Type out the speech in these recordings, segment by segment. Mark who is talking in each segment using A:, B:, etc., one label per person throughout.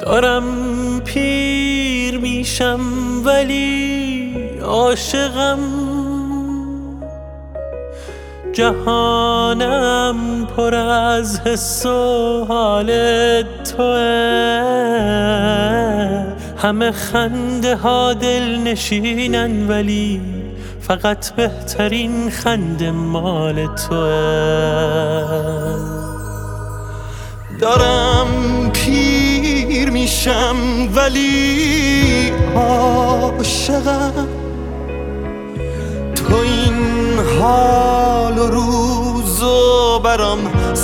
A: دارم پیر میشم ولی عاشقم، جهانم پر از حس و حال توه. همه خنده ها دل نشینن ولی فقط بهترین خنده مال توه.
B: دارم پیر میشم ولی عاشقم، تو این حال و روزو برام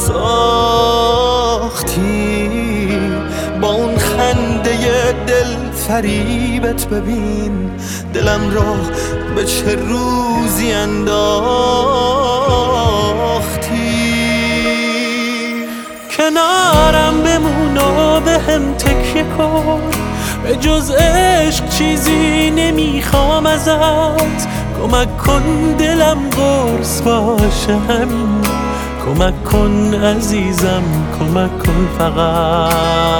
B: ساختی، با اون خنده دل فریبت ببین دلم را به چه روزی انداختی.
A: کنارم بمون و به هم تکیه کن، به جز عشق چیزی نمیخوام ازت. کمک کن دلم قرص باشه همین، کمک کن عزیزم، کمک کن فقط.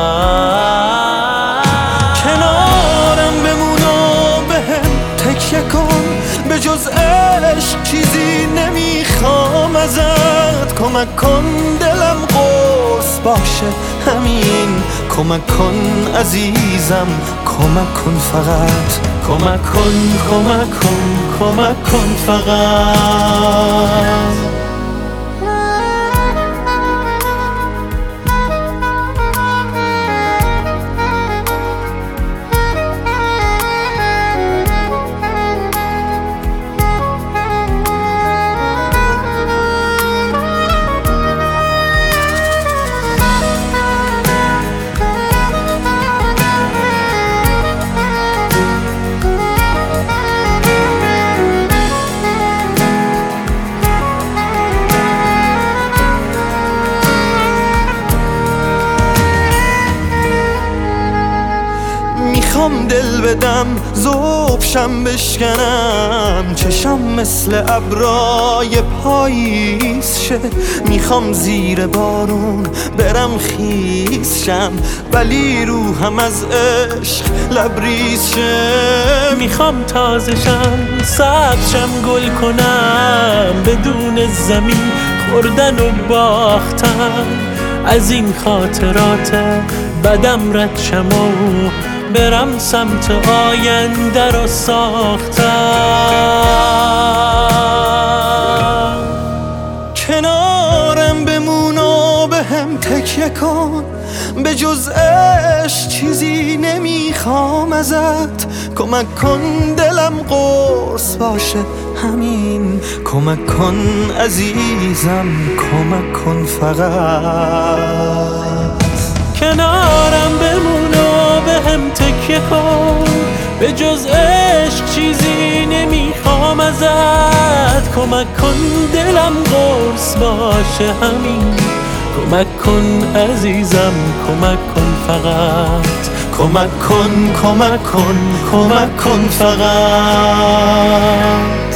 B: کنارم بمون و به هم تکیه کن، به جز عشق چیزی نمیخوام ازت. کمک کن دلم قرص باشه همین، کمک کن عزیزم، کمک کن فقط.
A: کمک کن، کمک کن، کمک کن فقط.
B: میخوام دل بدم ذوبشم بشکنم، چشم مثل ابرای پاییز شه. میخوام زیر بارون برم خیس شم، ولی روحم از عشق لبریز شه.
A: میخوام تازشم سبزشم گل کنم، بدون زمین خوردن و باختن. از این خاطرات بدم رد شم و برم سمت آینده رو ساختم.
B: کنارم بمون و به هم تکیه کن، به جز عشق چیزی نمیخوام ازت. کمک کن دلم قرص باشه همین، کمک کن عزیزم، کمک کن فقط.
A: کنارم بمون و به هم تکیه کن، به جز عشق چیزی نمیخوام ازت. کمک کن دلم قرص باشه همین، کمک کن عزیزم، کمک کن فقط.
B: کمک کن، کمک کن، کمک کن فقط.